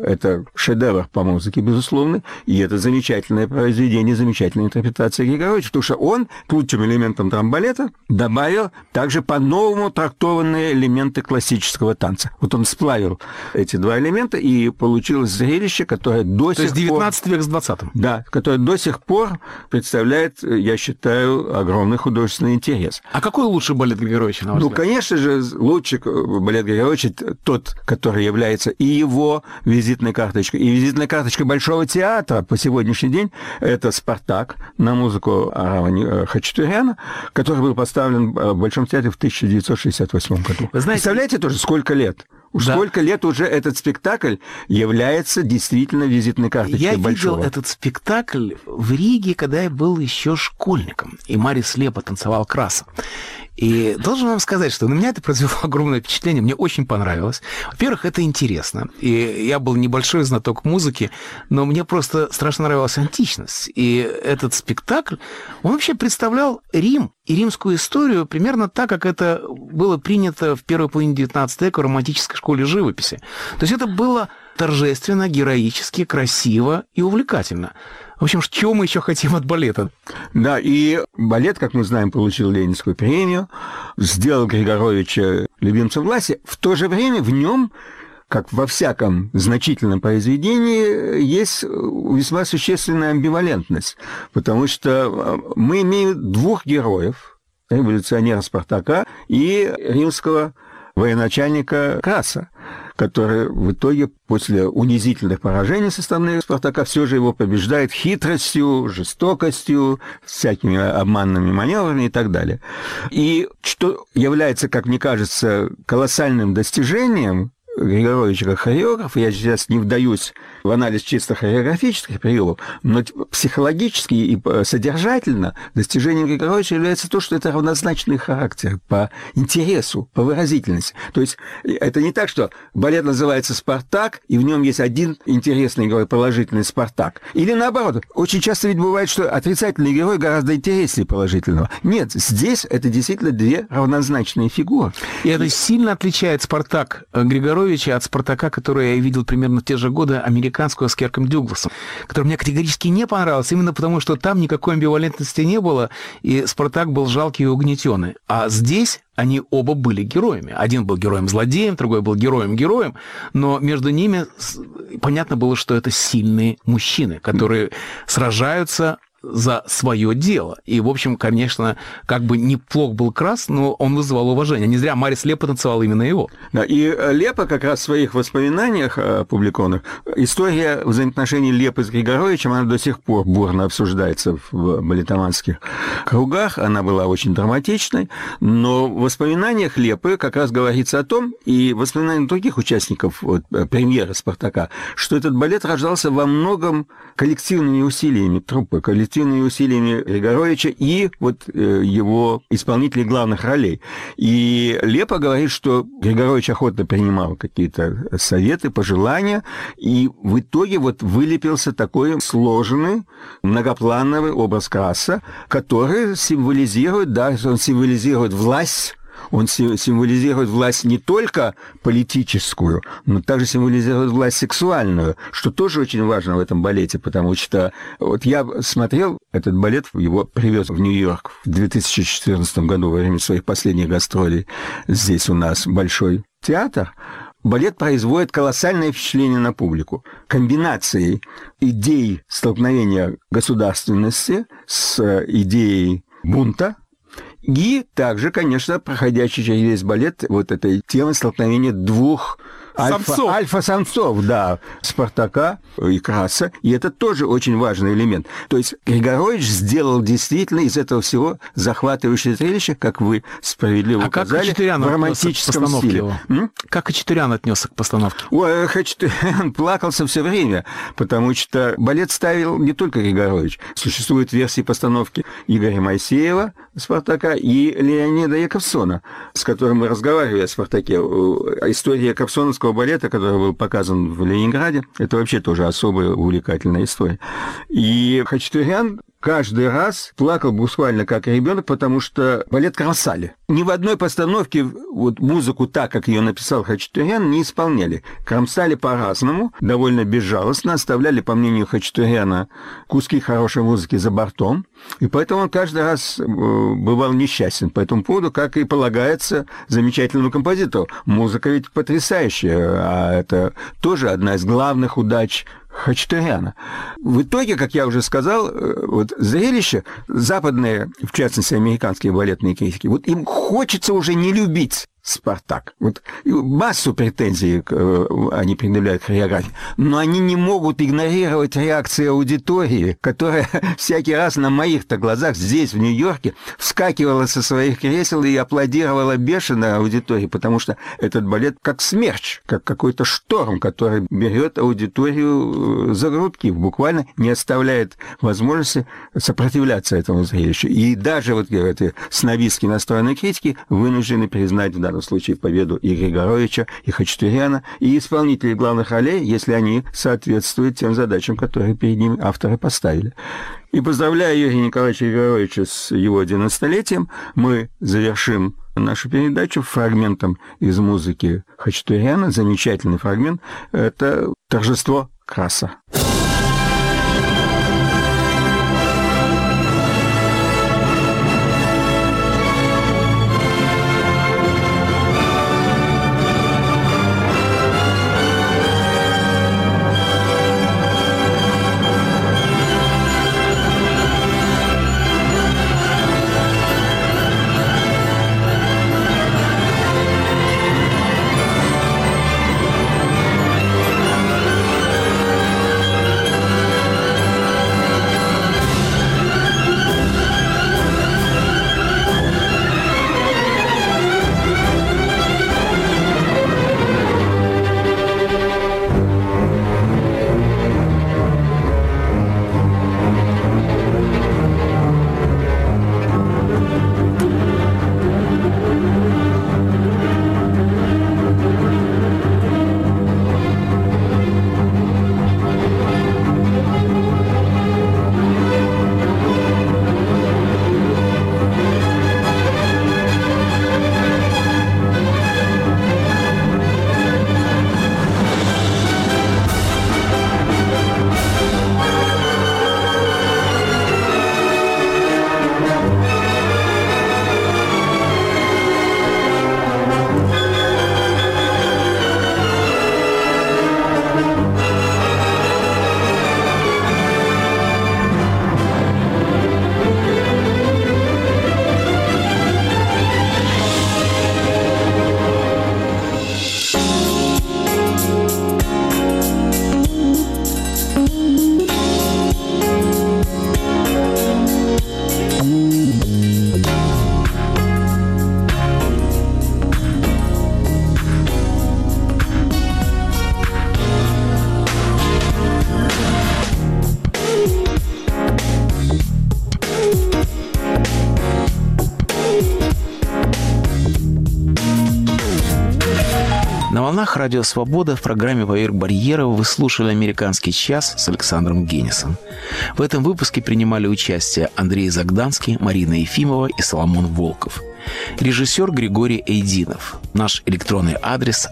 шедевр по музыке, безусловно, и это замечательное произведение, замечательная интерпретация Григоровича, потому что он к лучшим элементам драмбалета добавил также по-новому трактованные элементы классического танца. Вот он сплавил эти два элемента, и получилось зрелище, которое до сих пор... То есть 19 век с 20-м. Да, которое до сих пор представляет, я считаю, огромный художественный интерес. А какой лучший балет Григоровича, на ваш взгляд? Конечно же, лучший балет Григоровича тот, который является и его визитной карточкой, и визитной карточкой Большого театра по сегодняшний день, это «Спартак» на музыку Арава Хачатуряна, который был поставлен в Большом театре в 1968 году. Вы знаете, представляете тоже, сколько лет? Сколько лет уже этот спектакль является действительно визитной карточкой Большого. Я видел этот спектакль в Риге, когда я был еще школьником, и Марис Лепа танцевал Краса. И должен вам сказать, что на меня это произвело огромное впечатление, мне очень понравилось. Во-первых, это интересно, и я был небольшой знаток музыки, но мне просто страшно нравилась античность. И этот спектакль, он вообще представлял Рим и римскую историю примерно так, как это было принято в первой половине XIX века в романтической школе живописи. То есть это было торжественно, героически, красиво и увлекательно. В общем, чего мы еще хотим от балета? Да, и балет, как мы знаем, получил Ленинскую премию, сделал Григоровича любимцем власти. В то же время в нем, как во всяком значительном произведении, есть весьма существенная амбивалентность, потому что мы имеем двух героев, революционера Спартака и римского военачальника Краса, который в итоге после унизительных поражений со стороны Спартака все же его побеждает хитростью, жестокостью, всякими обманными маневрами и так далее. И что является, как мне кажется, колоссальным достижением Григоровича как хореографа, я сейчас не вдаюсь в анализ чисто хореографических приемов, но психологически и содержательно достижением Григоровича является то, что это равнозначный характер по интересу, по выразительности. То есть это не так, что балет называется «Спартак», и в нем есть один интересный герой, положительный Спартак. Или наоборот, очень часто ведь бывает, что отрицательный герой гораздо интереснее положительного. Нет, здесь это действительно две равнозначные фигуры. И это сильно отличает Спартак Григоровича от Спартака, который я видел примерно в те же годы, американского с Кирком Дюгласом, который мне категорически не понравился, именно потому, что там никакой амбивалентности не было, и Спартак был жалкий и угнетенный. А здесь они оба были героями. Один был героем-злодеем, другой был героем-героем, но между ними понятно было, что это сильные мужчины, которые сражаются за свое дело. И, в общем, конечно, как бы неплох был Крас, но он вызывал уважение. Не зря Марис Лепа танцевал именно его. Да, и Лепа как раз в своих воспоминаниях опубликованных, история взаимоотношений Лепы с Григоровичем, она до сих пор бурно обсуждается в балетоманских кругах, она была очень драматичной, но в воспоминаниях Лепы как раз говорится о том, и в воспоминаниях других участников премьеры «Спартака», что этот балет рождался во многом коллективными усилиями труппы, коллективными усилиями Григоровича и вот его исполнителей главных ролей. И Лепа говорит, что Григорович охотно принимал какие-то советы, пожелания, и в итоге вот вылепился такой сложный, многоплановый образ Краса, который символизирует, да, он символизирует власть. Он символизирует власть не только политическую, но также символизирует власть сексуальную, что тоже очень важно в этом балете, потому что вот я смотрел этот балет, его привез в Нью-Йорк в 2014 году во время своих последних гастролей. Здесь у нас Большой театр. Балет производит колоссальное впечатление на публику. Комбинацией идей столкновения государственности с идеей бунта, и также, конечно, проходящий через весь балет вот этой темы столкновения двух альфа-самцов, да, Спартака и Краса, и это тоже очень важный элемент. То есть Григорович сделал действительно из этого всего захватывающее зрелище, как вы справедливо указали, в романтическом стиле. Как Хачатурян отнесся к постановке? Ой, Хачатурян плакался все время, потому что балет ставил не только Григорович. Существуют версии постановки Игоря Моисеева «Спартака» и Леонида Яковсона, с которым мы разговаривали о «Спартаке». История яковсоновского балета, который был показан в Ленинграде, это вообще тоже особая увлекательная история. И Хачатурян каждый раз плакал буквально как ребенок, потому что балет кромсали. Ни в одной постановке вот музыку так, как ее написал Хачатурян, не исполняли. Кромсали по-разному, довольно безжалостно, оставляли, по мнению Хачатуряна, куски хорошей музыки за бортом. И поэтому он каждый раз бывал несчастен по этому поводу, как и полагается замечательному композитору. Музыка ведь потрясающая, а это тоже одна из главных удач Хачатуряна. В итоге, как я уже сказал, вот зрелище западные, в частности, американские балетные критики, вот им хочется уже не любить «Спартак». Вот массу претензий они предъявляют к хореографии, но они не могут игнорировать реакции аудитории, которая всякий раз на моих-то глазах здесь, в Нью-Йорке, вскакивала со своих кресел и аплодировала бешено аудитории, потому что этот балет как смерч, как какой-то шторм, который берет аудиторию за грудки, буквально не оставляет возможности сопротивляться этому зрелищу. И даже вот эти снобистски настроенные критики вынуждены признать в данном случае победу и Григоровича, и Хачатуряна, и исполнителей главных ролей, если они соответствуют тем задачам, которые перед ними авторы поставили. И поздравляя Юрия Николаевича Григоровича с его 90-летием, мы завершим нашу передачу фрагментом из музыки Хачатуряна. Замечательный фрагмент. Это «Торжество Краса». На волнах Радио Свобода в программе «Поверх барьеров» вы слушали «Американский час» с Александром Генисом. В этом выпуске принимали участие Андрей Загданский, Марина Ефимова и Соломон Волков. Режиссер Григорий Эйдинов. Наш электронный адрес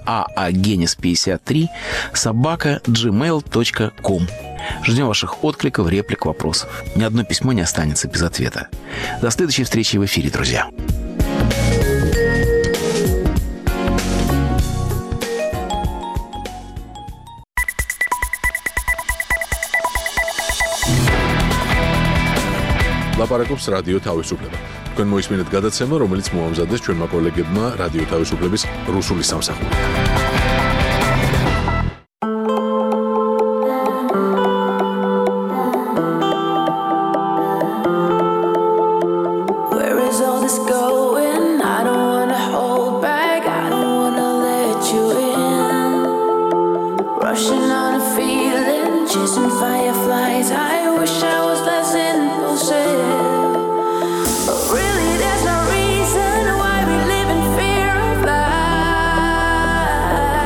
aagenis53@gmail.com. Ждем ваших откликов, реплик, вопросов. Ни одно письмо не останется без ответа. До следующей встречи в эфире, друзья. ლაპარაკობს რადიო თავისუფლება. თქვენ მოისმინეთ გადაცემა, რომელიც მოამზადეს ჩვენმა კოლეგებმა რადიო თავისუფლების რუსული სამსახური. Really, there's no reason why we live in fear of life.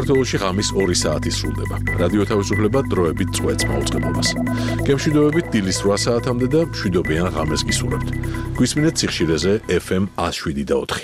საქართველოში ღამის 2 საათი სრულდება. რადიო თავისუფლება დროებით წვეთს მაუწყებლობას. გემშვიდობებით დილის 8 საათამდე და მშვიდობიან ღამეს გისურვებთ. გვისმინეთ სიხშირეზე FM 107.4.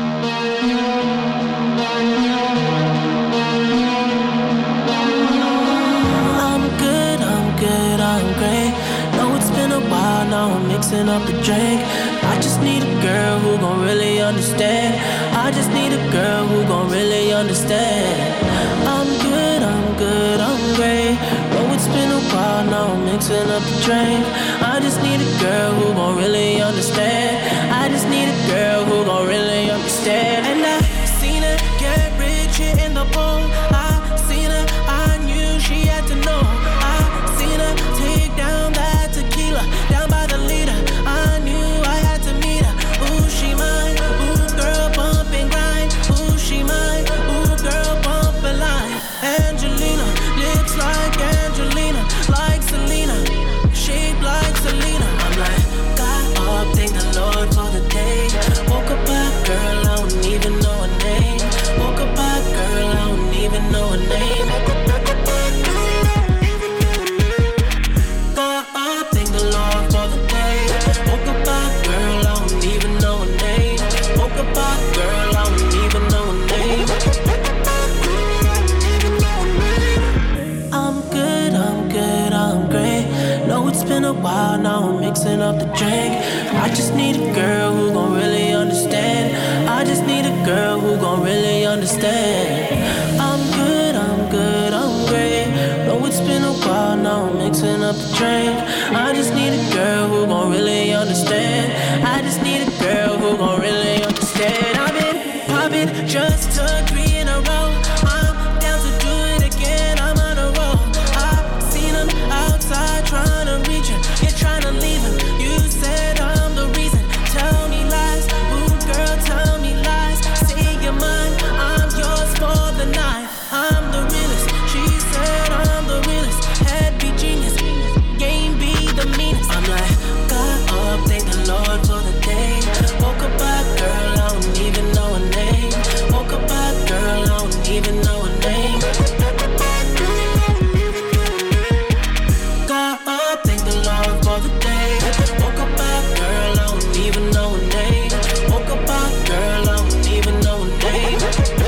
Mixing up the drink. I just need a girl who gon' really understand. I just need a girl who gon' really understand. I'm good, I'm great. Know it's been a while now, I'm mixing up the drink. I just need a girl who gon' really understand. I just need a girl who gon' really understand. And I seen her get rich here in the pool. I seen her, I knew she had to know. I seen her take down that tequila, down by the leader. I knew I had to meet her. Ooh, she mine. Ooh, girl, bump and grind. Ooh, she mine. Ooh, girl, bump and line. Angelina, lips like Angelina, like Selena, shape like Selena. I'm like, got up, thank the Lord for the day. Woke up back, girl, I don't even know her name. Woke up back, girl, I don't even know her name. A while now, I'm mixing up the drink. I just need a girl who gon' really understand. I just need a girl who gon' really understand. I'm good, I'm great. Know it's been a while now, I'm mixing up the drink. I just need a girl who gon' really understand. I just need a girl who gon' really understand. I've been popping just to 3 in a row. I'm down to do it again, I'm on a roll. I've seen them outside trying to reach her. You're trying to leave him. You said I'm the reason. Tell me lies. Ooh, girl, tell me lies. Say you're mine. I'm yours for the night. I'm the realest. She said I'm the realest. Head be genius. Game be the meanest. I'm like, got up, thank the Lord for the day. Woke up back, girl, I don't even know her name. Woke up back, girl, I don't even know her name. Got up, thank the Lord for the day. Woke up back, girl, I don't even know her name. Woke up back, girl, I don't even know her name.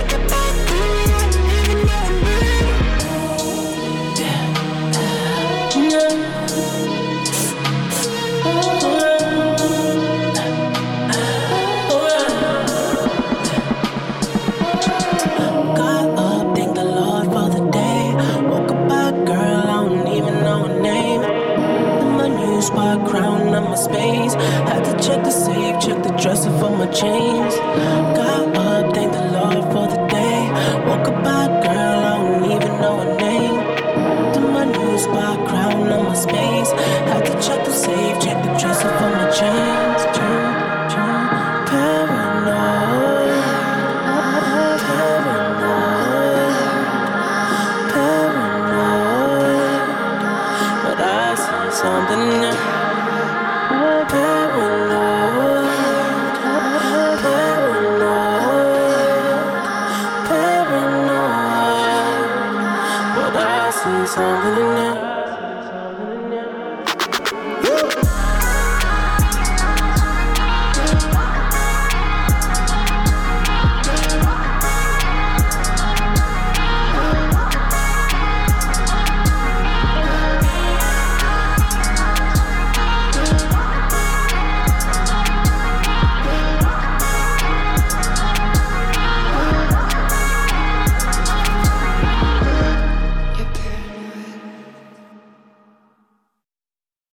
Got up, thank the Lord for the day. Woke up back, girl, I don't even know her name. My new spot crown on my space. Had to check the safe, check the dresser for my chains. Got up, thank the Lord for the day. Woke up back, girl, I don't even know her name. To my new spot crown on my space. Had to check the safe, check the dresser for my chains. Paranoid, but I see something new. Paranoid.